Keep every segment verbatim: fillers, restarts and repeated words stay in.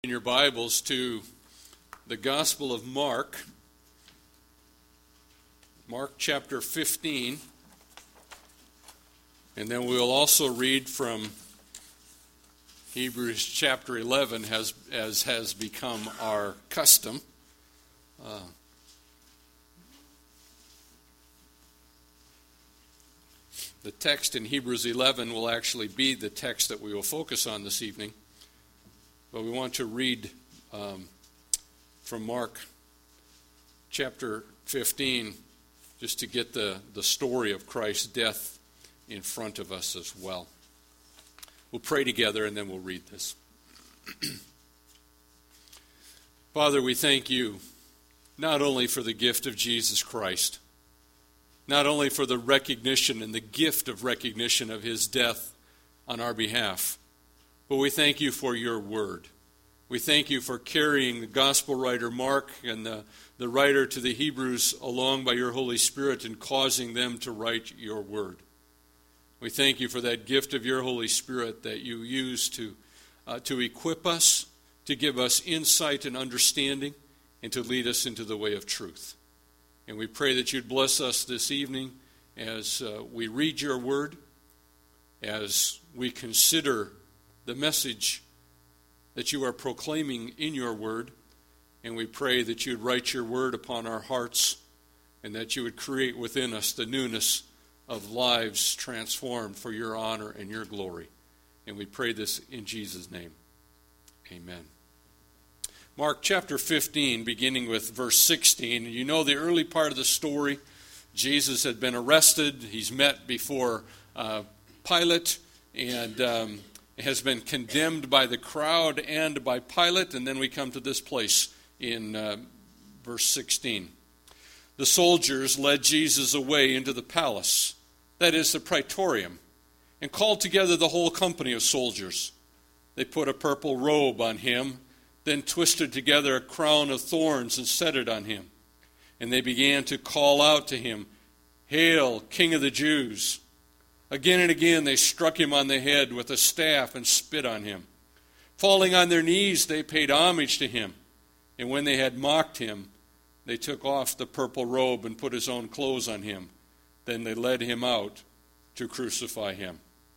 In your Bibles to the Gospel of Mark, Mark chapter fifteen, and then we'll also read from Hebrews chapter eleven, as, as has become our custom. Uh, the text in Hebrews eleven will actually be the text that we will focus on this evening. But we want to read um, from Mark chapter fifteen, just to get the, the story of Christ's death in front of us as well. We'll pray together and then we'll read this. Father, we thank you not only for the gift of Jesus Christ, not only for the recognition and the gift of recognition of his death on our behalf, but we thank you for your word. We thank you for carrying the gospel writer Mark and the, the writer to the Hebrews along by your Holy Spirit and causing them to write your word. We thank you for that gift of your Holy Spirit that you use to, uh, to equip us, to give us insight and understanding, and to lead us into the way of truth. And we pray that you'd bless us this evening as uh, we read your word, as we consider the message that you are proclaiming in your word, and we pray that you'd write your word upon our hearts and that you would create within us the newness of lives transformed for your honor and your glory. And we pray this in Jesus' name. Amen. Mark chapter fifteen, beginning with verse sixteen. You know the early part of the story. Jesus had been arrested. He's met before uh, Pilate, and um, has been condemned by the crowd and by Pilate. And then we come to this place in uh, verse sixteen. The soldiers led Jesus away into the palace, that is the praetorium, and called together the whole company of soldiers. They put a purple robe on him, then twisted together a crown of thorns and set it on him. And they began to call out to him, "Hail, King of the Jews!" Again and again they struck him on the head with a staff and spit on him. Falling on their knees, they paid homage to him. And when they had mocked him, they took off the purple robe and put his own clothes on him. Then they led him out to crucify him.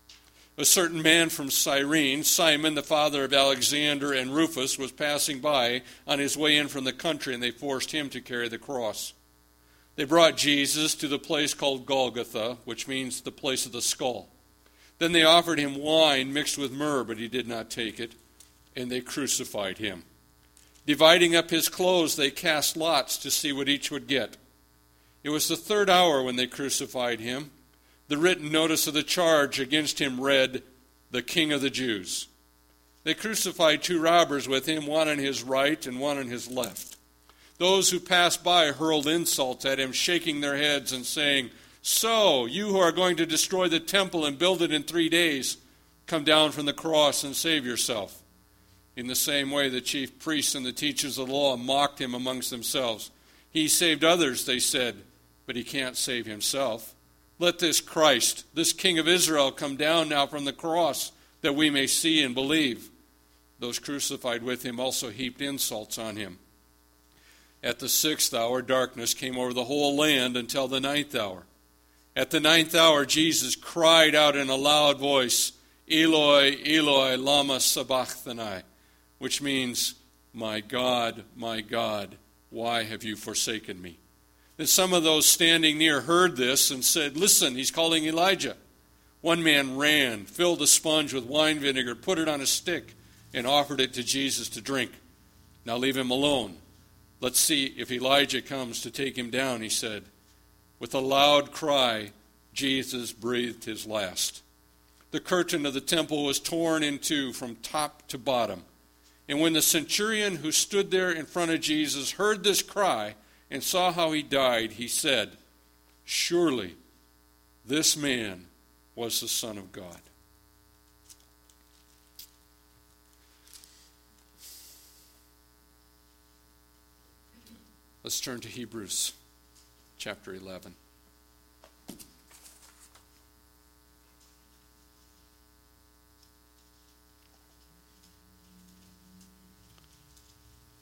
A certain man from Cyrene, Simon, the father of Alexander and Rufus, was passing by on his way in from the country, and they forced him to carry the cross. They brought Jesus to the place called Golgotha, which means the place of the skull. Then they offered him wine mixed with myrrh, but he did not take it, and they crucified him. Dividing up his clothes, they cast lots to see what each would get. It was the third hour when they crucified him. The written notice of the charge against him read, "The King of the Jews." They crucified two robbers with him, one on his right and one on his left. Those who passed by hurled insults at him, shaking their heads and saying, "So, you who are going to destroy the temple and build it in three days, come down from the cross and save yourself." In the same way, the chief priests and the teachers of the law mocked him amongst themselves. "He saved others," they said, "but he can't save himself. Let this Christ, this King of Israel, come down now from the cross, that we may see and believe." Those crucified with him also heaped insults on him. At the sixth hour, darkness came over the whole land until the ninth hour. At the ninth hour, Jesus cried out in a loud voice, "Eloi, Eloi, lama sabachthani," which means, "My God, my God, why have you forsaken me?" Then some of those standing near heard this and said, "Listen, he's calling Elijah." One man ran, filled a sponge with wine vinegar, put it on a stick, and offered it to Jesus to drink. "Now leave him alone. Let's see if Elijah comes to take him down," he said. With a loud cry, Jesus breathed his last. The curtain of the temple was torn in two from top to bottom. And when the centurion who stood there in front of Jesus heard this cry and saw how he died, he said, "Surely this man was the Son of God." Let's turn to Hebrews chapter eleven.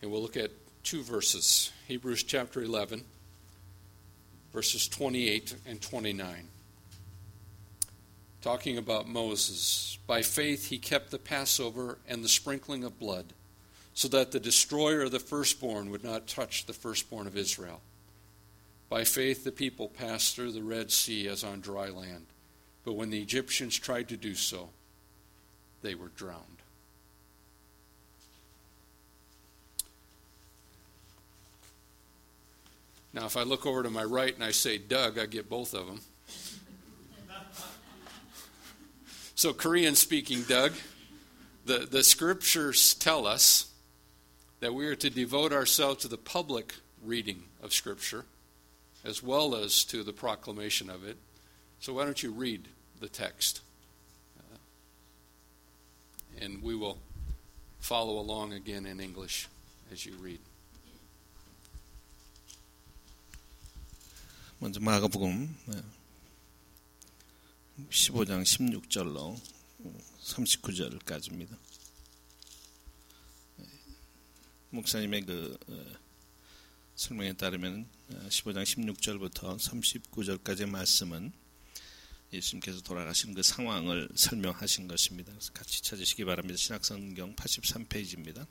And we'll look at two verses. Hebrews chapter eleven, verses twenty-eight and twenty-nine. Talking about Moses. By faith he kept the Passover and the sprinkling of blood, so that the destroyer of the firstborn would not touch the firstborn of Israel. By faith the people passed through the Red Sea as on dry land, but when the Egyptians tried to do so, they were drowned. Now, if I look over to my right and I say Doug, I get both of them. So, Korean-speaking Doug, the, the scriptures tell us that we are to devote ourselves to the public reading of Scripture as well as to the proclamation of it. So why don't you read the text? Uh, and we will follow along again in English as you read. 먼저 마가복음 십오 장 십육 절로 삼십구 절까지입니다. 목사님의 그 설명에 따르면 십오 장 십육 절부터 삼십구 절까지의 말씀은 예수님께서 돌아가신 그 상황을 설명하신 것입니다. 그래서 같이 찾으시기 바랍니다. 신약성경 팔십삼 페이지입니다.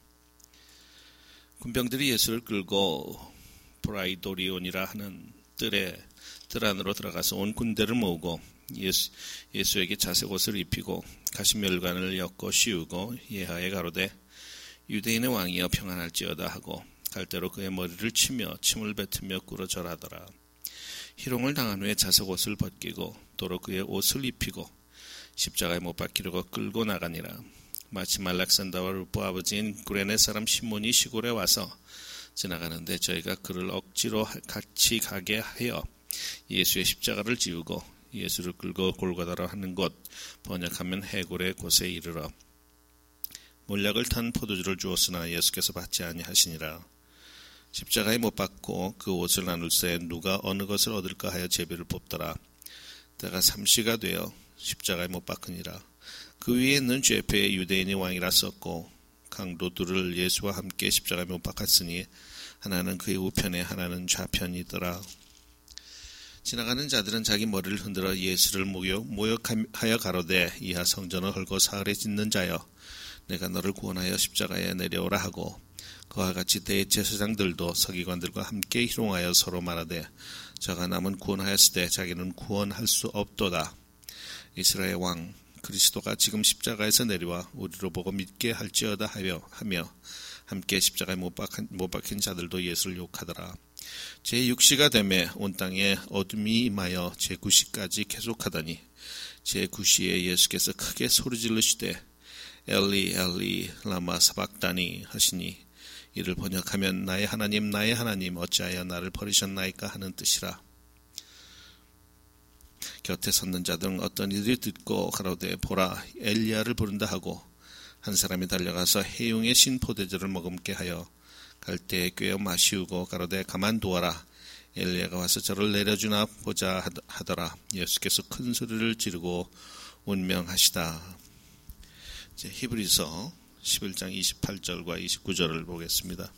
군병들이 예수를 끌고 브라이도리온이라 하는 뜰에 뜰 안으로 들어가서 온 군대를 모으고 예수, 예수에게 자색 옷을 입히고 가시멸관을 엮고 씌우고 예하에 가로되 유대인의 왕이여 평안할지어다 하고 갈대로 그의 머리를 치며 침을 뱉으며 꿇어 절하더라. 희롱을 당한 후에 자색 옷을 벗기고 도로 그의 옷을 입히고 십자가에 못 박히려고 끌고 나가니라. 마치 말락산다와 루포 아버지인 구레네 사람 시몬이 시골에 와서 지나가는데 저희가 그를 억지로 같이 가게 하여 예수의 십자가를 지우고 예수를 끌고 골고다로 하는 곳, 번역하면 해골의 곳에 이르러 몰약을 탄 포도주를 주었으나 예수께서 받지 아니하시니라. 십자가에 못 박고 그 옷을 나눌새 누가 어느 것을 얻을까 하여 제비를 뽑더라. 때가 삼시가 되어 십자가에 못 박으니라. 그 위에 있는 죄패의 유대인의 왕이라 썼고 강도 둘을 예수와 함께 십자가에 못 박았으니 하나는 그의 우편에 하나는 좌편이더라. 지나가는 자들은 자기 머리를 흔들어 예수를 모욕, 모욕하여 가로되 이하 성전을 헐고 사흘에 짓는 자여 내가 너를 구원하여 십자가에 내려오라 하고 그와 같이 대제사장들도 서기관들과 함께 희롱하여 서로 말하되 저가 남은 구원하였으되 자기는 구원할 수 없도다. 이스라엘 왕 그리스도가 지금 십자가에서 내려와 우리로 보고 믿게 할지어다 하며, 하며 함께 십자가에 못 박힌, 못 박힌 자들도 예수를 욕하더라. 제육 시가 되매 온 땅에 어둠이 임하여 제구 시까지 계속하더니 제구 시에 예수께서 크게 소리 지르시되 엘리 엘리 라마 사박다니 하시니 이를 번역하면 나의 하나님 나의 하나님 어찌하여 나를 버리셨나이까 하는 뜻이라. 곁에 섰는 자들은 어떤 이들이 듣고 가로되 보라 엘리야를 부른다 하고 한 사람이 달려가서 해용의 신 포도주를 머금게 하여 갈대에 꿰어 마시우고 가로되 가만두어라 엘리야가 와서 저를 내려주나 보자 하더라. 예수께서 큰 소리를 지르고 운명하시다. 이제 히브리서 십일 장 이십팔 절과 이십구 절을 보겠습니다.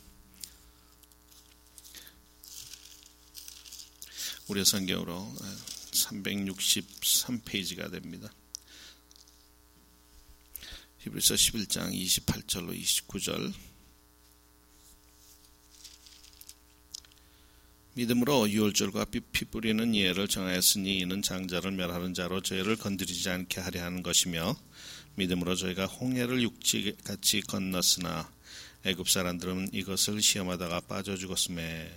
우리 성경으로 삼백육십삼 페이지가 됩니다. 히브리서 십일 장 이십팔 절로 이십구 절. 믿음으로 유월절과 피 뿌리는 예를 정하였으니 이는 장자를 멸하는 자로 저희를 건드리지 않게 하려 하는 것이며 믿음으로 저희가 홍해를 육지같이 건넜으나 애굽 사람들은 이것을 시험하다가 빠져 죽었음에.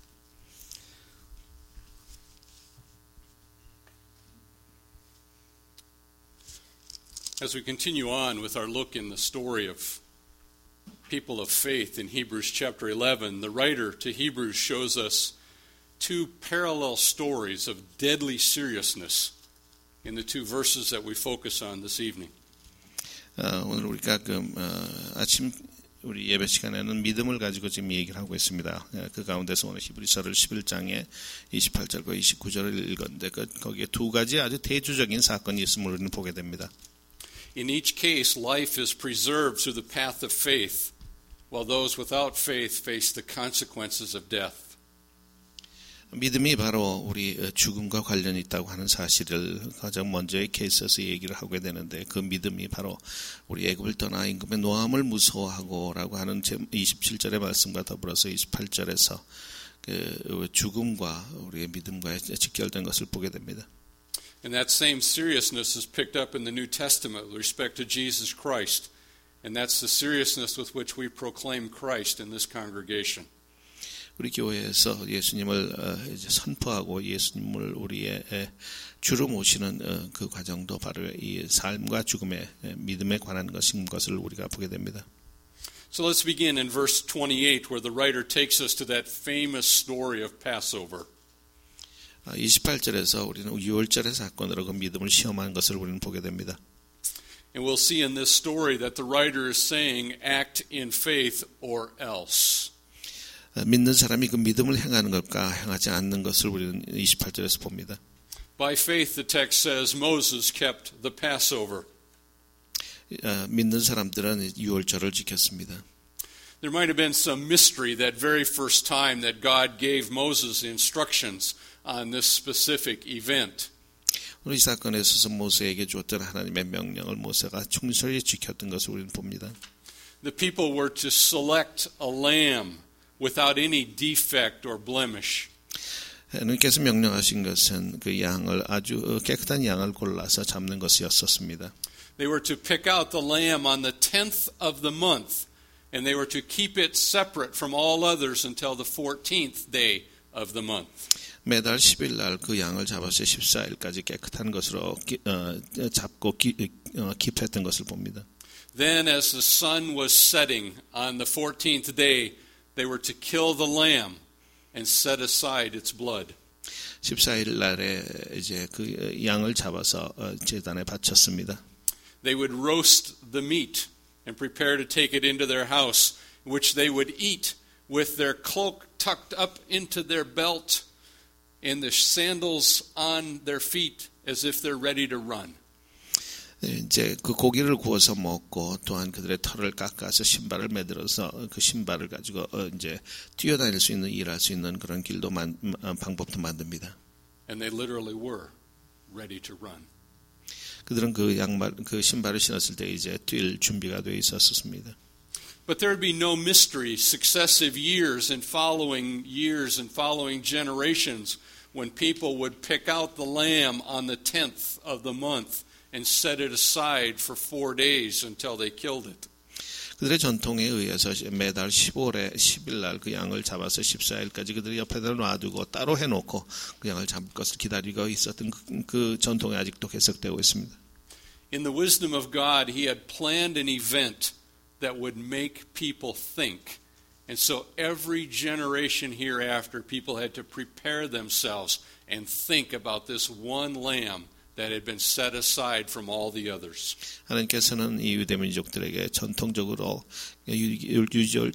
As we continue on with our look in the story of people of faith in Hebrews chapter eleven, the writer to Hebrews shows us two parallel stories of deadly seriousness in the two verses that we focus on this evening. 어, 오늘 우리가 그 어, 아침 우리 예배 시간에는 믿음을 가지고 지금 얘기를 하고 있습니다. 그 가운데서 오늘 히브리서를 십일 장에 이십팔 절과 이십구 절을 읽었는데 그, 거기에 두 가지 아주 대조적인 사건이 있음을 우리는 보게 됩니다. In each case, life is preserved through the path of faith while those without faith face the consequences of death. 믿음이 바로 우리 죽음과 관련이 있다고 하는 사실을 가장 먼저 케이스에서 얘기를 하게 되는데 그 믿음이 바로 우리 애굽을 떠나 임금의 노함을 무서워하고라고 하는 이십칠 절의 말씀과 더불어서 이십팔 절에서 그 죽음과 우리의 믿음과 직결된 것을 보게 됩니다. And that same seriousness is picked up in the New Testament with respect to Jesus Christ. And that's the seriousness with which we proclaim Christ in this congregation. 우리 교회에서 예수님을 선포하고 예수님을 우리의 주로 모시는 그 과정도 바로 이 삶과 죽음의 믿음에 관한 것인 것을 우리가 보게 됩니다. So let's begin in verse twenty-eight where the writer takes us to that famous story of Passover. 이십팔 절에서 우리는 유월절의 사건으로 그 믿음을 시험하는 것을 우리는 보게 됩니다. And we'll see in this story that the writer is saying act in faith or else. 믿는 사람이 그 믿음을 행하는 것과 행하지 않는 것을 우리는 이십팔 절에서 봅니다. By faith, the text says Moses kept the Passover. 믿는 사람들은 유월절을 지켰습니다. There might have been some mystery that very first time that God gave Moses instructions on this specific event. 우리 사건에 있어서 모세에게 주었던 하나님의 명령을 모세가 충실히 지켰던 것을 우리는 봅니다. The people were to select a lamb without any defect or blemish. 하나님께서 명령하신 것은 그 양을 아주 깨끗한 양을 골라서 잡는 것이었었습니다. They were to pick out the lamb on the tenth of the month, and they were to keep it separate from all others until the fourteenth day of the month. 매달 십 일 날 그 양을 잡아서 십사 일까지 깨끗한 것으로 어, 잡고 기, 어, 킵했던 것을 봅니다. Then as the sun was setting on the fourteenth day, they were to kill the lamb and set aside its blood. 십사 일 날에 이제 그 양을 잡아서 제단에 바쳤습니다. They would roast the meat and prepare to take it into their house, which they would eat with their cloak tucked up into their belt and the sandals on their feet as if they're ready to run. 이제 그 고기를 구워서 먹고 또한 그들의 털을 깎아서 신발을 매들어서 그 신발을 가지고 이제 뛰어다닐 수 있는 일할 수 있는 그런 길도 만, 방법도 만듭니다. And they literally were ready to run. 그들은 그 양말 그 신발을 신었을 때 이제 뛸 준비가 돼 있었습니다. But there would be no mystery successive years and following years and following generations when people would pick out the lamb on the tenth of the month and set it aside for four days until they killed it. 그들의 전통에 의해서 매달 십오월에 십 일 날 그 양을 잡아서 십사 일까지 그들이 옆에다 놔두고 따로 해놓고 그 양을 잡을 것을 기다리고 있었던 그, 그 전통이 아직도 계속되고 있습니다. In the wisdom of God, He had planned an event that would make people think. And so every generation hereafter, people had to prepare themselves and think about this one lamb that had been set aside from all the others. 하나님께서는 이 유대 민족들에게 전통적으로 유절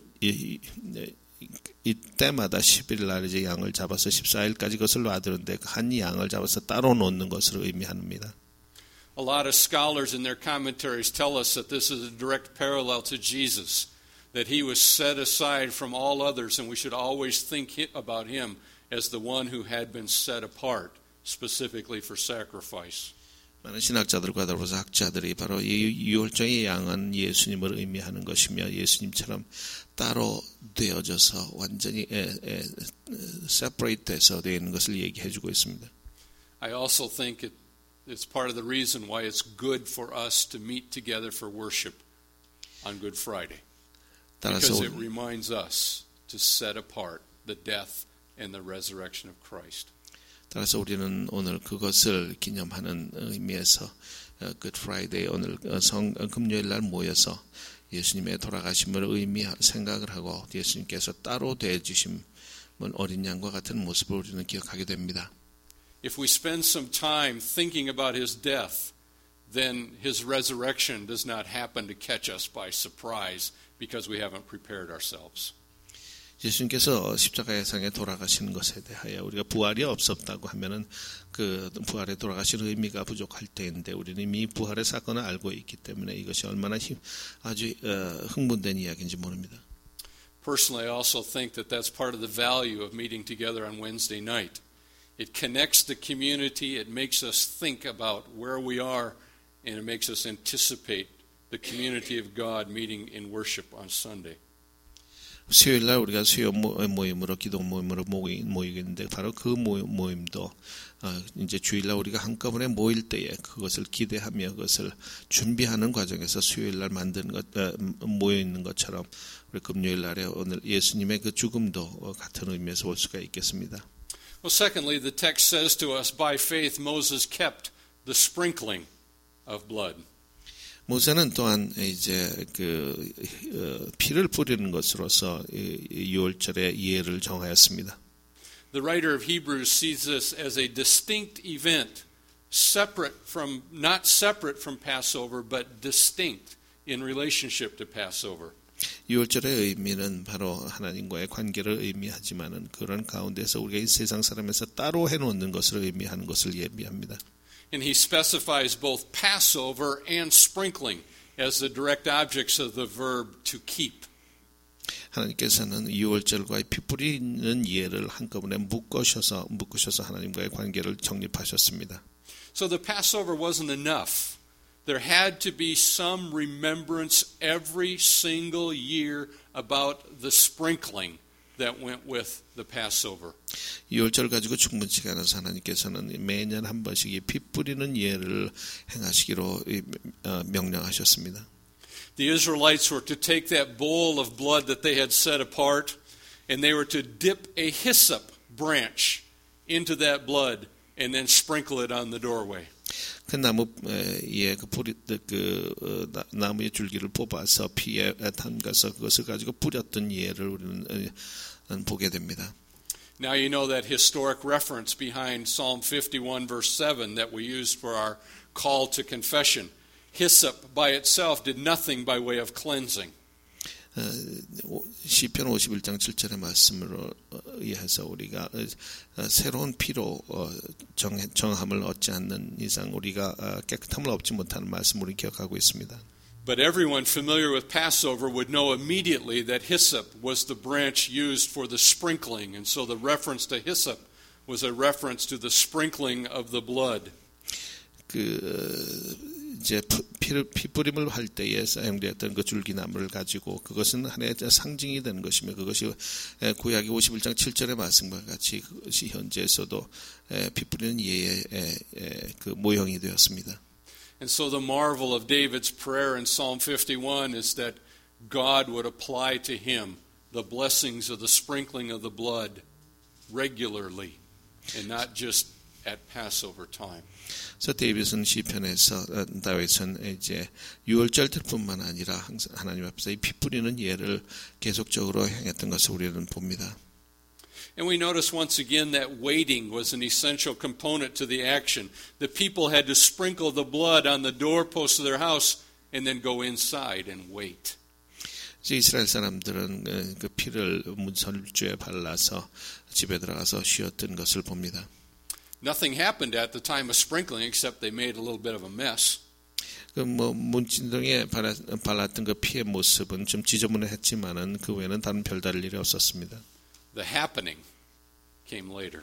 이때마다 십 일 날 이제 양을 잡아서 십사 일까지 그것을 놔두는데 한 양을 잡아서 따로 놓는 것을 의미합니다. A lot of scholars in their commentaries tell us that this is a direct parallel to Jesus, that he was set aside from all others, and we should always think about him as the one who had been set apart, specifically for sacrifice. 많은 신학자들과 더불어서 학자들이 바로 이 유월절의 양은 예수님을 의미하는 것이며 예수님처럼 따로 되어져서 완전히 separate 돼서 되어 있는 것을 얘기해주고 있습니다. I also think it It's part of the reason why it's good for us to meet together for worship on Good Friday. Because it reminds us to set apart the death and the resurrection of Christ. 따라서 우리는 오늘 그것을 기념하는 의미에서 Good Friday 오늘 성 금요일 날 모여서 예수님의 돌아가심을 의미 생각을 하고 예수님께서 따로 되어주신 어린 양과 같은 모습을 우리는 기억하게 됩니다. If we spend some time thinking about his death, then his resurrection does not happen to catch us by surprise because we haven't prepared ourselves. 예수님께서 십자가의 상에 돌아가시는 것에 대하여 우리가 부활이 없었다고 하면은 그 부활에 돌아가신 의미가 부족할 때인데 우리는 이미 부활의 사건을 알고 있기 때문에 이것이 얼마나 힘, 아주 어, 흥분된 이야기인지 모릅니다. Personally, I also think that that's part of the value of meeting together on Wednesday night. It connects the community, it makes us think about where we are, and it makes us anticipate the community of God meeting in worship on Sunday. 수요일 날 우리가 수요 모임으로 기도 모임으로 모이, 모이겠는데 바로 그 모임도 어, 이제 주일날 우리가 한꺼번에 모일 때에 그것을 기대하며 그것을 준비하는 과정에서 수요일 날 만든 것 어, 모여 있는 것처럼 우리 금요일 날에 오늘 예수님의 그 죽음도 어, 같은 의미에서 볼 수가 있겠습니다. Well, secondly, the text says to us, by faith Moses kept the sprinkling of blood. 모세는 또한 이제 그 어, 피를 뿌리는 것으로서 유월절의 예를 정하였습니다. The writer of Hebrews sees this as a distinct event, separate from not separate from Passover, but distinct in relationship to Passover. 유월절의 의미는 바로 하나님과의 관계를 의미하지만은 그런 가운데서 우리가 이 세상 사람에서 따로 해놓는 것을 의미하는 것을 예비합니다. And he specifies both Passover and sprinkling as the direct objects of the verb to keep. 하나님께서는 유월절과 피 뿌리는 예를 한꺼번에 묶으셔서 묶으셔서 하나님과의 관계를 정립하셨습니다. So the Passover wasn't enough. There had to be some remembrance every single year about the sprinkling that went with the Passover. 유월절 가지고 충분치가 않아서 하나님께서는 매년 한 번씩 이 피 뿌리는 예를 행하시기로 명령하셨습니다. The Israelites were to take that bowl of blood that they had set apart, and they were to dip a hyssop branch into that blood and then sprinkle it on the doorway. 그 나무에 그 뿌리 그 어, 나무의 줄기를 뽑아서 피에 담가서 그것을 가지고 뿌렸던 예를 우리는 어, 보게 됩니다. Now you know that historic reference behind Psalm fifty-one verse seven that we used for our call to confession. Hyssop by itself did nothing by way of cleansing. 어, 시편 오십일 장 칠 절의 말씀으로 의해서 우리가 새로운 피로 정, 정함을 얻지 않는 이상 우리가 깨끗함을 얻지 못하는 말씀을 기억하고 있습니다. But everyone familiar with Passover would know immediately that hyssop was the branch used for the sprinkling, and so the reference to hyssop was a reference to the sprinkling of the blood. 그 이제 피를 피 뿌림을 할 때에 사용되었던 그 줄기나무를 가지고 그것은 하나의 상징이 되는 것이며 그것이 구약의 오십일 장 칠 절의 말씀과 같이 그것이 현재에서도 피 뿌리는 예의 그 모형이 되었습니다. And so the marvel of David's prayer in Psalm fifty-one is that God would apply to him the blessings of the sprinkling of the blood regularly and not just at Passover time. 그래서 데이빗은 시편에서 다윗은 이제 유월절뿐만 아니라 항상 하나님 앞에서 이 피 뿌리는 예를 계속적으로 행했던 것을 우리는 봅니다. And we notice once again that waiting was an essential component to the action. The people had to sprinkle the blood on the doorposts of their house and then go inside and wait. 이제 이스라엘 사람들은 그 피를 문설주에 발라서 집에 들어가서 쉬었던 것을 봅니다. Nothing happened at the time of sprinkling except they made a little bit of a mess. 그 뭐 문진동에 발랐던 그 피의 모습은 좀 지저분했지만은 그 외에는 다른 별다를 일이 없었습니다. The happening came later.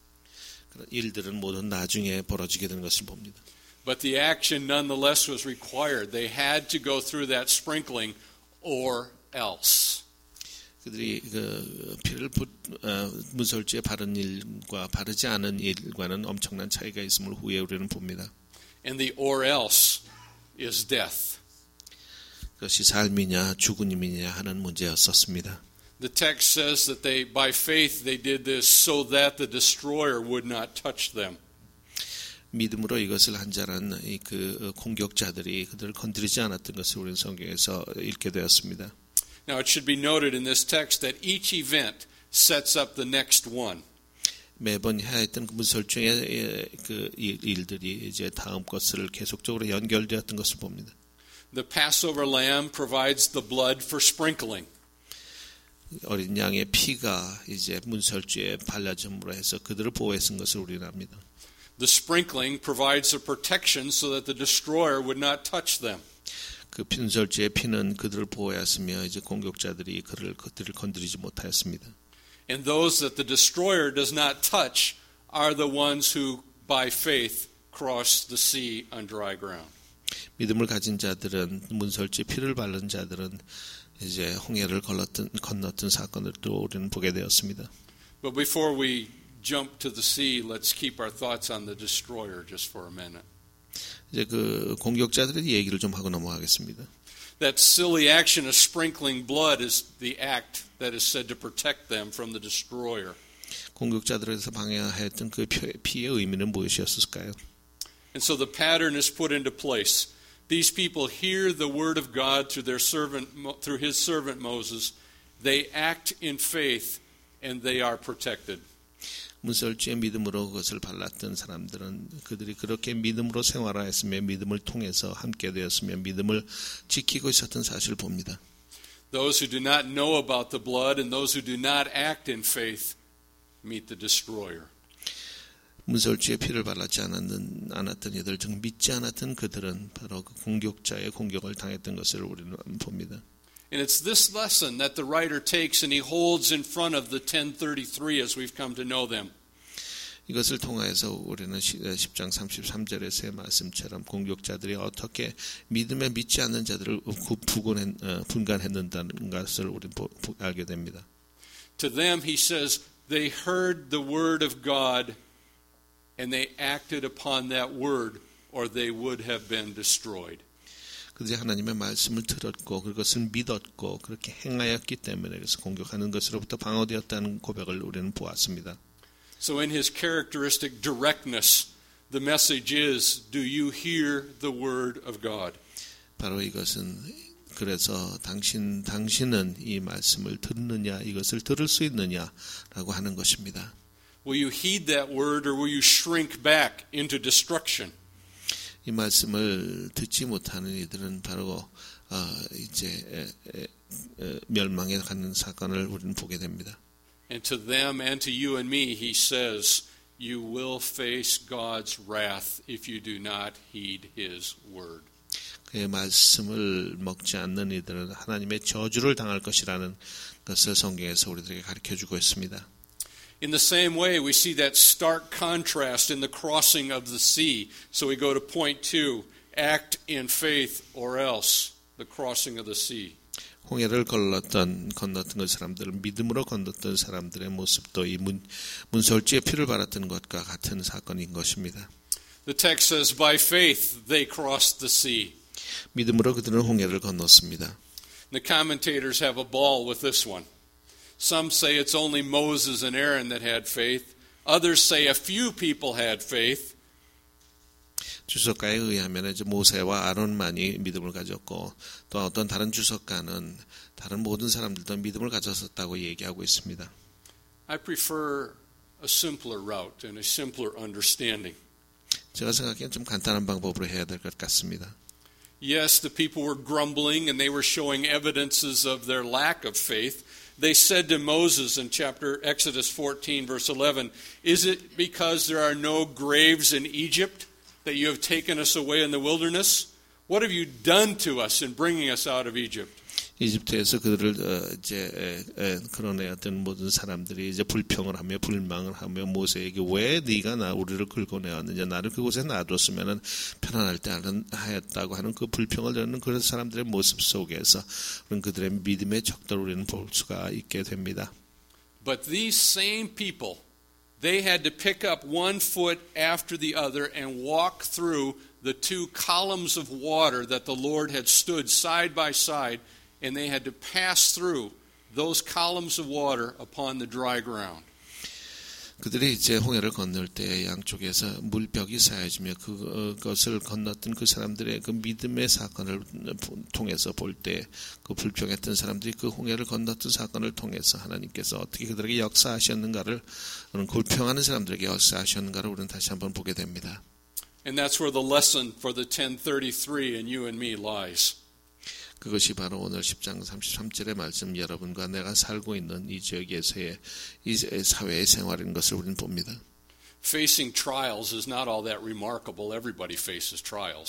그런 일들은 모두 나중에 벌어지게 되는 것을 봅니다. But the action nonetheless was required. They had to go through that sprinkling or else. 그들이 그 피를 어, 문설주에 바른 일과 바르지 않은 일과는 엄청난 차이가 있음을 후에 우리는 봅니다. And the or else is death. 그것이 삶이냐 죽음이냐 하는 문제였었습니다. The text says that they, by faith, they did this so that the destroyer would not touch them. 믿음으로 이것을 한 자는 그 공격자들이 그들을 건드리지 않았던 것을 우리는 성경에서 읽게 되었습니다. Now it should be noted in this text that each event sets up the next one. 매번 해했던 그 문설주의 그 일들이 이제 다음 것을 계속적으로 연결되었던 것을 봅니다. The Passover lamb provides the blood for sprinkling. 어린 양의 피가 이제 문설주에 발라짐으로 해서 그들을 보호했던 것을 우리는 압니다. The sprinkling provides a protection so that the destroyer would not touch them. 그 문설주의 피는 그들을 보호하였으며 이제 공격자들이 그를 그들을 건드리지 못하였습니다. And those that the destroyer does not touch are the ones who by faith cross the sea on dry ground. 믿음을 가진 자들은 문설주의 피를 바른 자들은 이제 홍해를 건넜던 건넜던 사건을 또 우리는 보게 되었습니다. But before we jump to the sea, let's keep our thoughts on the destroyer just for a minute. 이제 그 공격자들의 얘기를 좀 하고 넘어가겠습니다. That silly action of sprinkling blood is the act that is said to protect them from the destroyer. 공격자들에서 방해했던 그 피의 의미는 무엇이었을까요? And so the pattern is put into place. These people hear the word of God through their servant, through his servant Moses. They act in faith, and they are protected. 문설주의 믿음으로 그것을 발랐던 사람들은 그들이 그렇게 믿음으로 생활하였으며 믿음을 통해서 함께 되었으며 믿음을 지키고 있었던 사실을 봅니다. Those who do not know about the blood and those who do not act in faith meet the destroyer. 문설주의 피를 발랐지 않았는, 않았던 이들 중 믿지 않았던 그들은 바로 그 공격자의 공격을 당했던 것을 우리는 봅니다. And it's this lesson that the writer takes and he holds in front of the ten thirty-three as we've come to know them. 이것을 통해서 우리는 십 장 삼십삼 절에서의 말씀처럼 공격자들이 어떻게 믿음에 믿지 않는 자들을 분간했는다는 것을 우리는 알게 됩니다. To them he says they heard the word of God and they acted upon that word or they would have been destroyed. 그들이 하나님의 말씀을 들었고 그것을 믿었고 그렇게 행하였기 때문에 그래서 공격하는 것으로부터 방어되었다는 고백을 우리는 보았습니다. So in his characteristic directness, the message is, do you hear the word of God? 바로 이것은 그래서 당신 당신은 이 말씀을 듣느냐 이것을 들을 수 있느냐라고 하는 것입니다. Will you heed that word or will you shrink back into destruction? 이 말씀을 듣지 못하는 이들은 바로 어, 이제 에, 에, 에, 멸망에 가는 사건을 우리는 보게 됩니다. And to them and to you and me, he says, you will face God's wrath if you do not heed his word. 그의 말씀을 먹지 않는 이들은 하나님의 저주를 당할 것이라는 것을 성경에서 우리들에게 가르쳐주고 있습니다. In the same way, we see that stark contrast in the crossing of the sea. So we go to point two, act in faith or else, the crossing of the sea. 홍해를 건넜던 건넜던 그 사람들은 믿음으로 건넜던 사람들의 모습도 이 문, 문설주의 피를 발랐던 것과 같은 사건인 것입니다. The text says, by faith they crossed the sea. 믿음으로 그들은 홍해를 건넜습니다. The commentators have a ball with this one. Some say it's only Moses and Aaron that had faith. Others say a few people had faith. 주석가에 의하면 이제 모세와 아론만이 믿음을 가졌고 또 어떤 다른 주석가는 다른 모든 사람들도 믿음을 가졌었다고 얘기하고 있습니다. I prefer a simpler route and a simpler understanding. 제가 생각하기엔 좀 간단한 방법으로 해야 될 것 같습니다. Yes, the people were grumbling and they were showing evidences of their lack of faith. They said to Moses in chapter Exodus fourteen verse eleven, is it because there are no graves in Egypt that you have taken us away in the wilderness? What have you done to us in bringing us out of Egypt? 이집트에서 그들을 어, 이제 에, 에, 끌어내었던 모든 사람들이 이제 불평을 하며 불망을 하며 모세에게 왜 네가 나 우리를 긁어내었느냐 나를 그곳에 놔뒀으면은 편안할 때 하였다고 하는 그 불평을 듣는 그런 사람들의 모습 속에서 우리는 그들의 믿음의 척도를 우리는 볼 수가 있게 됩니다. But these same people, they had to pick up one foot after the other and walk through the two columns of water that the Lord had stood side by side. And they had to pass through those columns of water upon the dry ground. 그들이 이제 홍해를 건널 때 양쪽에서 물벽이 쌓여지며 그것을 건넜던 그 사람들의 그 믿음의 사건을 통해서 볼 때 그 불평했던 사람들이 그 홍해를 건넜던 사건을 통해서 하나님께서 어떻게 그들에게 역사하셨는가를 불평하는 사람들에게 역사하셨는가를 우리는 다시 한번 보게 됩니다. And that's where the lesson for the ten thirty-three and you and me lies. 그것이 바로 오늘 십 장 삼십삼 절의 말씀 여러분과 내가 살고 있는 이 지역에서의 이 사회의 생활인 것을 우리는 봅니다. Facing trials is not all that remarkable. Everybody faces trials.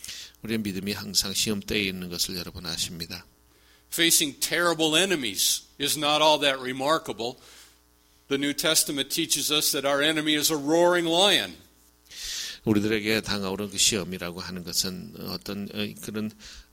우리의 믿음이 항상 시험대에 있는 것을 여러분 아십니다. Facing terrible enemies is not all that remarkable. The New Testament teaches us that our enemy is a roaring lion. 우리들에게 다가오는 그 시험이라고 하는 것은 어떤 그런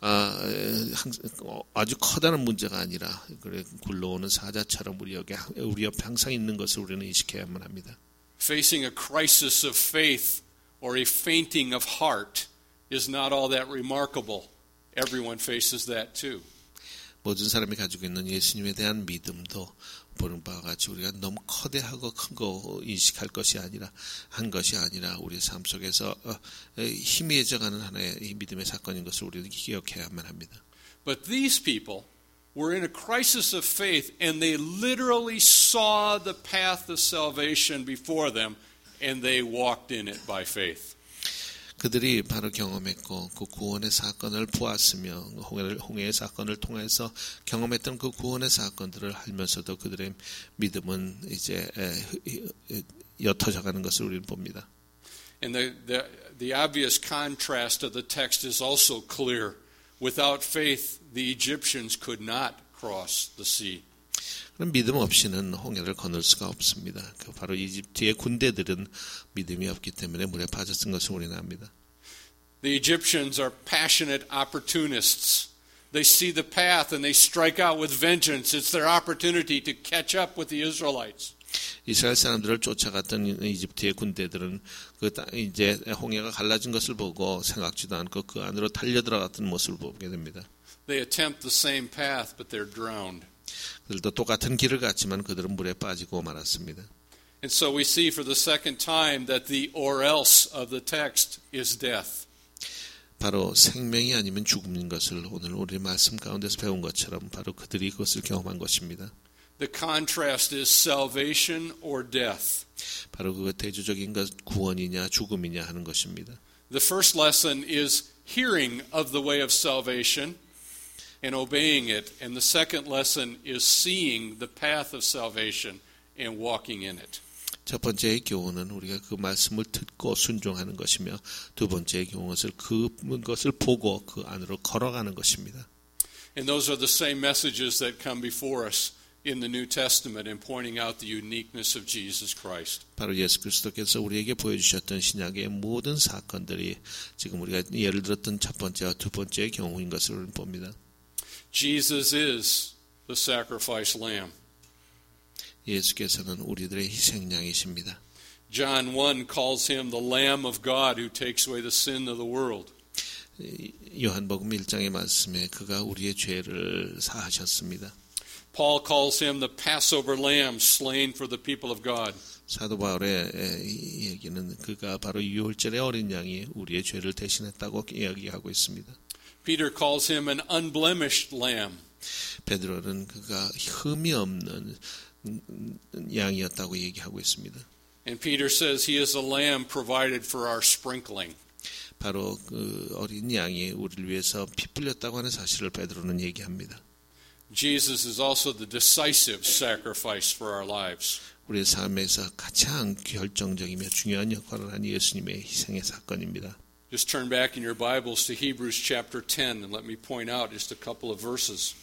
아주 커다란 문제가 아니라 그래 굴러오는 사자처럼 우리 옆에 우리 옆에 항상 있는 것을 우리는 인식해야만 합니다. Facing a crisis of faith or a fainting of heart is not all that remarkable. Everyone faces that too. 모든 사람이 가지고 있는 예수님에 대한 믿음도 보는 바와 같이 우리가 너무 거대하고 큰 거 인식할 것이 아니라 한 것이 아니라 우리 삶 속에서 희미해져가는 하나의 믿음의 사건인 것을 우리는 기억해야만 합니다. But these people were in a crisis of faith and they literally saw the path of salvation before them and they walked in it by faith. 그들이 바로 경험했고 그 구원의 사건을 보았으며 홍해의 사건을 통해서 경험했던 그 구원의 사건들을 알면서도 그들의 믿음은 이제 옅어져가는 것을 우리는 봅니다. And the, the, the obvious contrast of the text is also clear. Without faith, the Egyptians could not cross the sea. 그럼 믿음 없이는 홍해를 건널 수가 없습니다. 그 바로 이집트의 군대들은 믿음이 없기 때문에 물에 빠졌던 것을 우리는 압니다. The Egyptians are passionate opportunists. They see the path and they strike out with vengeance. It's their opportunity to catch up with the Israelites. 이스라엘 사람들을 쫓아갔던 이집트의 군대들은 그 이제 홍해가 갈라진 것을 보고 생각지도 않고 그 안으로 달려 들어갔던 모습을 보게 됩니다. They attempt the same path, but they're drowned. 그들도 똑같은 길을 갔지만 그들은 물에 빠지고 말았습니다. And so we see for the second time that the or else of the text is death. 바로 생명이 아니면 죽음인 것을 오늘 우리 말씀 가운데서 배운 것처럼 바로 그들이 그것을 경험한 것입니다. The contrast is salvation or death. 바로 그 대조적인 것 구원이냐 죽음이냐 하는 것입니다. The first lesson is hearing of the way of salvation and obeying it. And the second lesson is seeing the path of salvation and walking in it. 첫 번째의 교훈은 우리가 그 말씀을 듣고 순종하는 것이며 두 번째의 교훈은 그것을 보고 그 안으로 걸어가는 것입니다. And those are the same messages that come before us in the New Testament in pointing out the uniqueness of Jesus Christ. 바로 예수 그리스도께서 우리에게 보여주셨던 신약의 모든 사건들이 지금 우리가 예를 들었던 첫 번째와 두 번째의 경우인 것을 봅니다. Jesus is the sacrifice lamb. 예수께서는 우리들의 희생양이십니다. John one calls him the Lamb of God who takes away the sin of the world. 요한복음 일 장의 말씀에 그가 우리의 죄를 사하셨습니다. Paul calls him the Passover lamb slain for the people of God. 사도 바울의 얘기는 그가 바로 유월절의 어린 양이 우리의 죄를 대신했다고 이야기하고 있습니다. Peter calls him an unblemished lamb. 베드로는 그가 흠이 없는 양이었다고 얘기하고 있습니다. And Peter says he is a lamb provided for our sprinkling. 바로 그 어린 양이 우리를 위해서 피 뿌렸다고 하는 사실을 베드로는 얘기합니다. Jesus is also the decisive sacrifice for our lives. 우리의 삶에서 가장 결정적이며 중요한 역할을 한 예수님의 희생의 사건입니다. Just turn back in your Bibles to Hebrews chapter ten and let me point out just a couple of verses.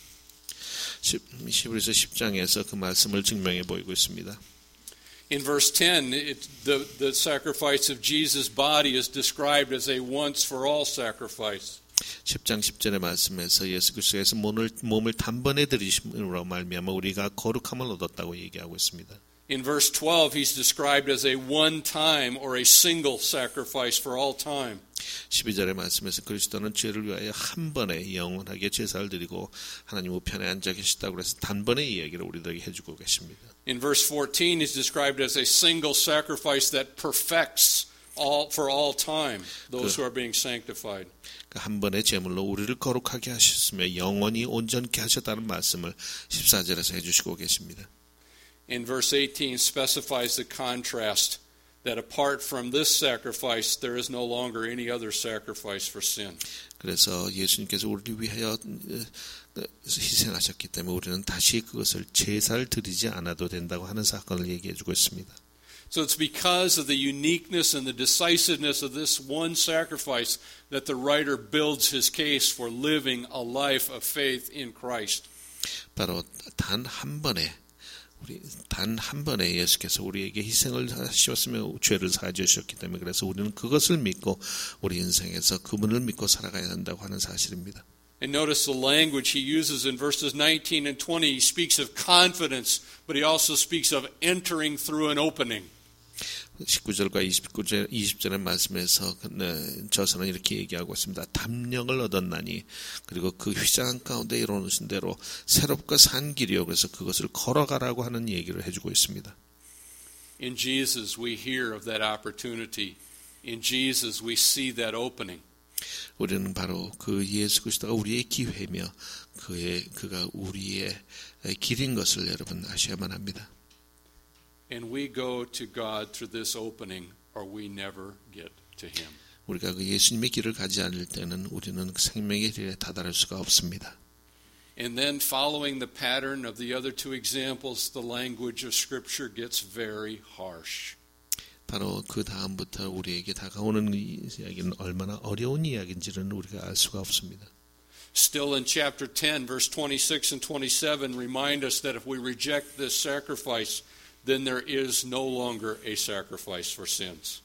히브리서 십 장에서 그 말씀을 증명해 보이고 있습니다. In verse ten, it, the, the sacrifice of Jesus' body is described as a once for all sacrifice. 십 장 십 절의 말씀에서 예수 그리스도께서 몸을, 몸을 단번에 들이심으로 말미암아 우리가 거룩함을 얻었다고 얘기하고 있습니다. In verse twelve, he's described as a one-time or a single sacrifice for all time. 십이 절의 말씀에서 그리스도는 죄를 위하여 한 번에 영원하게 제사를 드리고 하나님 우편에 앉아 계시다고 해서 단번의 이야기를 우리들에게 해주고 계십니다. In verse fourteen, he's described as a single sacrifice that perfects all for all time those who are being sanctified. 한 번의 제물로 우리를 거룩하게 하셨으며 영원히 온전케 하셨다는 말씀을 십사 절에서 해주시고 계십니다. In verse eighteen specifies the contrast that apart from this sacrifice there is no longer any other sacrifice for sin. 그래서 예수님께서 우리를 위하여 희생하셨기 때문에 우리는 다시 그것을 제사를 드리지 않아도 된다고 하는 사건을 얘기해 주고 있습니다. So it's because of the uniqueness and the decisiveness of this one sacrifice that the writer builds his case for living a life of faith in Christ. 바로 단 한 번에 우리 단 한 번에 예수께서 우리에게 희생을 하셨으며 죄를 사해 주셨기 때문에 그래서 우리는 그것을 믿고 우리 인생에서 그분을 믿고 살아가야 한다고 하는 사실입니다. And notice the language he uses in verses nineteen and twenty. He speaks of confidence, but he also speaks of entering through an opening. 십구 절과 이십구 절, 이십 절의 말씀에서 저서는 이렇게 얘기하고 있습니다. 담력을 얻었나니 그리고 그 휘장한 가운데 이루어놓으신 대로 새롭고 산 길이요. 그래서 그것을 걸어가라고 하는 얘기를 해주고 있습니다. In Jesus we hear of that opportunity. In Jesus we see that opening. 우리는 바로 그 예수 그리스도가 우리의 기회며 그의 그가 우리의 길인 것을 여러분 아셔야만 합니다. And we go to God through this opening, or we never get to Him. 우리가 그 예수님의 길을 가지 않을 때는 우리는 그 생명의 길에 다다를 수가 없습니다. And then, following the pattern of the other two examples, the language of Scripture gets very harsh. 바로 그 다음부터 우리에게 다가오는 이야기는 얼마나 어려운 이야기인지는 우리가 알 수가 없습니다. Still in chapter ten, verse twenty-six and twenty-seven, remind us that if we reject this sacrifice, then there is no longer a sacrifice for sins.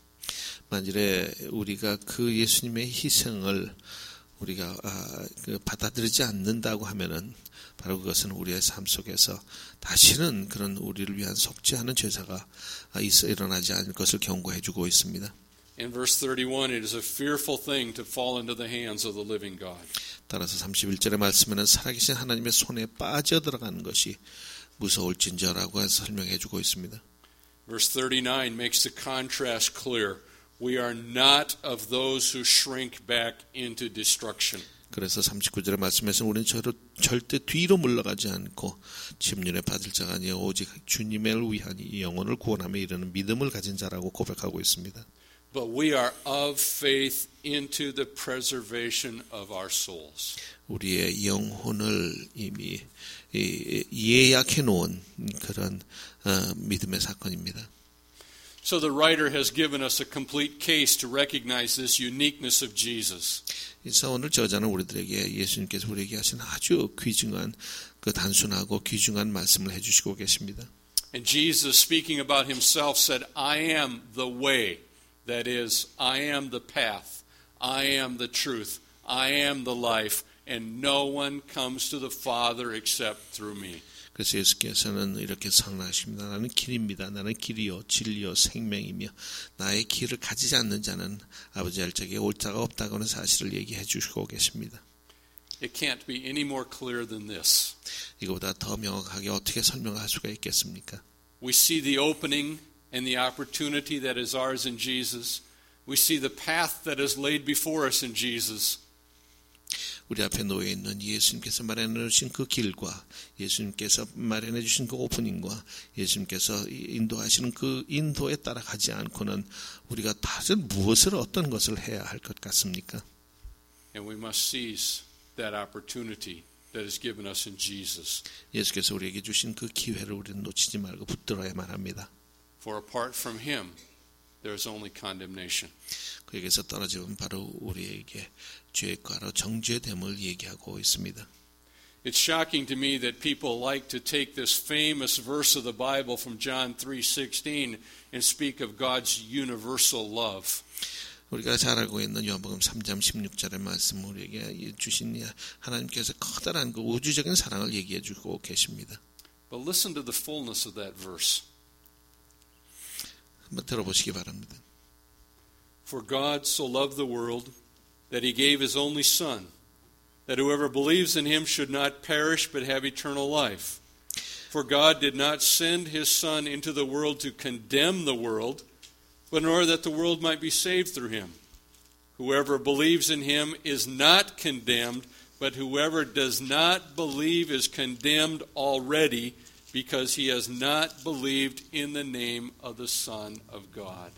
만일에 우리가 그 예수님의 희생을 우리가 아, 그 받아들이지 않는다고 하면은 바로 그것은 우리의 삶 속에서 다시는 그런 우리를 위한 속죄하는 제사가 있어 일어나지 않을 것을 경고해주고 있습니다. In verse thirty-one, it is a fearful thing to fall into the hands of the living God. 따라서 삼십일 절의 말씀에는 살아계신 하나님의 손에 빠져들어가는 것이 무서울진저라고 해서 설명해주고 있습니다. Verse thirty-nine makes the contrast clear. We are not of those who shrink back into destruction. 그래서 삼십구 절의 말씀에서는 우리는 저로, 절대 뒤로 물러가지 않고 침륜에 받을 자가 아니요 오직 주님을 위한 이 영혼을 구원함에 이르는 믿음을 가진 자라고 고백하고 있습니다. But we are of faith into the preservation of our souls. 우리의 영혼을 이미 예약해 놓은 그런 어, 믿음의 사건입니다. So the writer has given us a complete case to recognize this uniqueness of Jesus. 그래서 오늘 저자는 우리들에게 예수님께서 우리에게 하신 아주 귀중한 그 단순하고 귀중한 말씀을 해주시고 계십니다. And Jesus, speaking about himself, said, I am the way. That is, I am the path. I am the truth. I am the life. And no one comes to the Father except through me. 그래서 예수께서는 이렇게 선언하십니다. 나는 길입니다. 나는 길이요 진리요 생명이며 나의 길을 가지지 않는 자는 아버지 알적에 올 자가 없다고 하는 사실을 얘기해 주시고 계십니다. It can't be any more clear than this. 이거보다 더 명확하게 어떻게 설명할 수가 있겠습니까? We see the opening and the opportunity that is ours in Jesus. We see the path that is laid before us in Jesus. 우리 앞에 놓여 있는 예수님께서 마련해 주신 그 길과 예수님께서 마련해 주신 그 오프닝과 예수님께서 인도하시는 그 인도에 따라가지 않고는 우리가 다른 무엇을 어떤 것을 해야 할 것 같습니까? And we must seize that opportunity that is given us in Jesus. 예수께서 우리에게 주신 그 기회를 우리는 놓치지 말고 붙들어야만 합니다. For apart from him, there is only condemnation. 그에게서 떨어지면 바로 우리에게 죄과로 정죄됨을 얘기하고 있습니다. It's shocking to me that people like to take this famous verse of the Bible from John three sixteen and speak of God's universal love. 우리가 잘 알고 있는 요한복음 삼 장 십육 절의 말씀 우리에게 주신 하나님께서 커다란 그 우주적인 사랑을 얘기해 주고 계십니다. But listen to the fullness of that verse. 한번 들어보시기 바랍니다. For God so loved the world that he gave his only Son, that whoever believes in him should not perish but have eternal life. For God did not send his Son into the world to condemn the world, but in order that the world might be saved through him. Whoever believes in him is not condemned, but whoever does not believe is condemned already, because he has not believed in the name of the Son of God.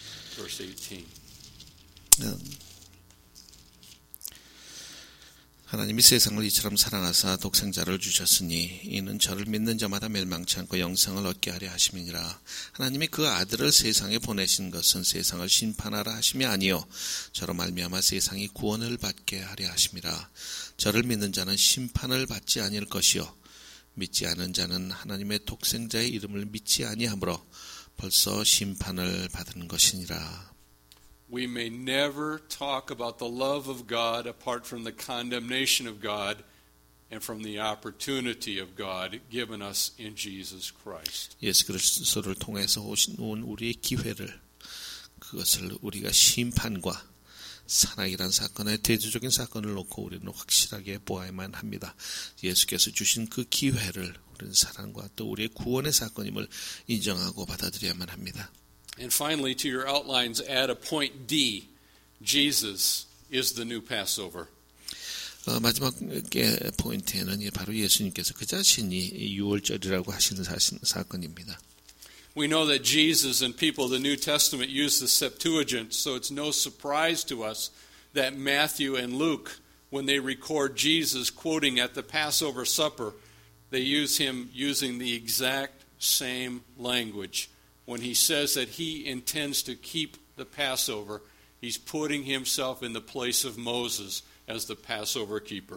Verse eighteen. 하나님이 세상을 이처럼 사랑하사 독생자를 주셨으니 이는 저를 믿는 자마다 멸망치 않고 영생을 얻게 하려 하심이니라. 하나님이 그 아들을 세상에 보내신 것은 세상을 심판하라 하심이 아니요 저로 말미암아 세상이 구원을 받게 하려 하심이라. 저를 믿는 자는 심판을 받지 아니할 것이요 믿지 않은 자는 하나님의 독생자의 이름을 믿지 아니하므로 벌써 심판을 받은 것이니라. We may never talk about the love of God apart from the condemnation of God and from the opportunity of God given us in Jesus Christ. 예수 그리스도를 통해서 오신 온 우리의 기회를 그것을 우리가 심판과 사랑이란 사건의 대조적인 사건을 놓고 우리는 확실하게 보아야만 합니다. 예수께서 주신 그 기회를 우리는 사랑과 또 우리의 구원의 사건임을 인정하고 받아들여야만 합니다. And finally, to your outlines, add a point D. Jesus is the new Passover. 어, 마지막 포인트에는 바로 예수님께서 그 자신이 유월절이라고 하시는 사신, 사건입니다. We know that Jesus and people of the New Testament use the Septuagint, so it's no surprise to us that Matthew and Luke, when they record Jesus quoting at the Passover supper, they use him using the exact same language. When he says that he intends to keep the Passover, he's putting himself in the place of Moses as the Passover keeper.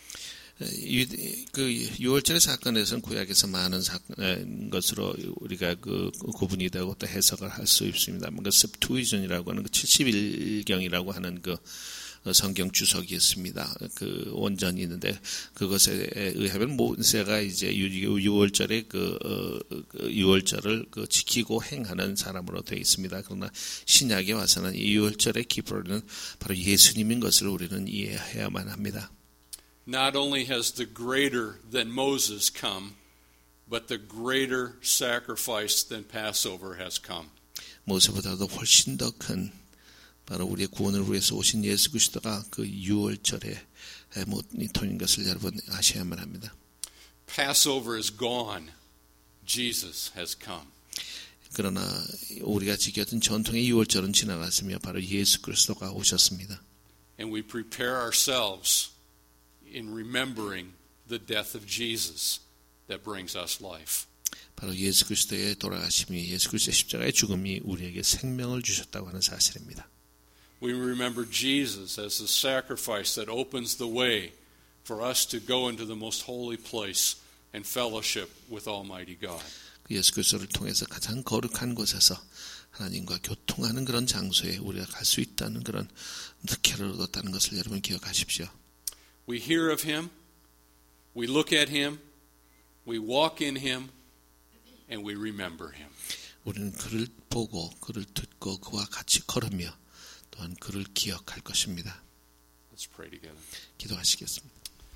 그 유월절 사건에서는 구약에서 많은 사건, 것으로 우리가 그 구분이 되고 또 해석을 할 수 있습니다. 그 셉투이전이라고 하는 그 칠십일 경이라고 하는 그 성경 주석이 있습니다. 그 원전이 있는데 그것에 의하면 모세가 이제 유월절에 그, 어, 그 유월절을 그 지키고 행하는 사람으로 되어 있습니다. 그러나 신약에 와서는 이 유월절의 기표는 바로 예수님인 것을 우리는 이해해야만 합니다. Not only has the greater than Moses come, but the greater sacrifice than Passover has come. 모세보다도 훨씬 더 큰 바로 우리의 구원을 위해서 오신 예수 그리스도가 그 유월절에 모토인 것을 여러분 아셔야만 합니다. Passover is gone. Jesus has come. 그러나 우리가 지켰던 전통의 유월절은 지나갔으며 바로 예수 그리스도가 오셨습니다. And we prepare ourselves in remembering the death of Jesus that brings us life. 바로 예수 그리스도의 돌아가심이 예수 그리스도의 십자가의 죽음이 우리에게 생명을 주셨다고 하는 사실입니다. We remember Jesus as the sacrifice that opens the way for us to go into the most holy place and fellowship with Almighty God. 그 예수 그리스도를 통해서 가장 거룩한 곳에서 하나님과 교통하는 그런 장소에 우리가 갈 수 있다는 그런 특혜를 얻었다는 것을 여러분 기억하십시오. We hear of him, we look at him, we walk in him, and we remember him. 우리는 그를 보고 그를 듣고 그와 같이 걸으며 또한 그를 기억할 것입니다. Let's pray together. 기도하시겠습니다.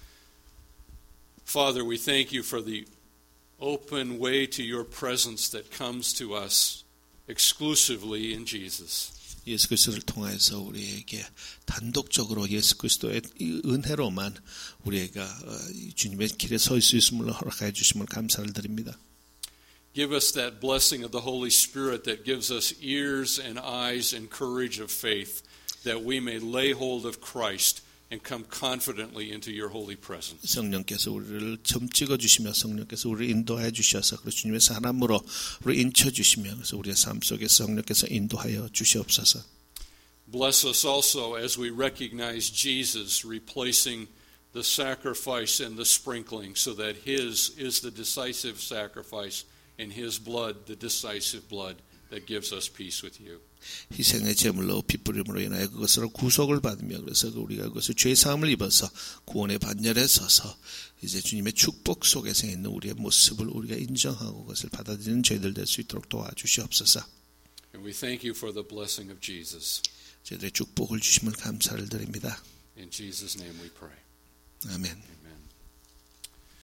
Father, we thank you for the open way to your presence that comes to us exclusively in Jesus. 예수 그리스도를 통해서 우리에게 단독적으로 예수 그리스도의 은혜로만 우리가 주님의 길에 설 수 있음을 허락해 주심을 감사를 드립니다. Give us that blessing of the Holy Spirit that gives us ears and eyes and courage of faith, that we may lay hold of Christ and come confidently into your holy presence. 성령께서 우리를 점 찍어 주시며 성령께서 우리를 인도하여 주셔서 그래서 주님의 사람으로 우리를 인쳐 주시며 그래서 우리의 삶 속에 성령께서 인도하여 주시옵소서. Bless us also as we recognize Jesus replacing the sacrifice and the sprinkling, so that his is the decisive sacrifice and his blood the decisive blood that gives us peace with you. 희생의 제물로 핏부림으로 인하여 그것으로 구속을 받으며 그래서 우리가 그것을 죄 사함을 입어서 구원의 반열에 서서 이제 주님의 축복 속에서 있는 우리의 모습을 우리가 인정하고 그것을 받아들이는 저희들 될 수 있도록 도와주시옵소서. And we thank you for the blessing of Jesus. 저희들의 축복을 주심을 감사를 드립니다. In Jesus' name we pray. 아멘. Amen.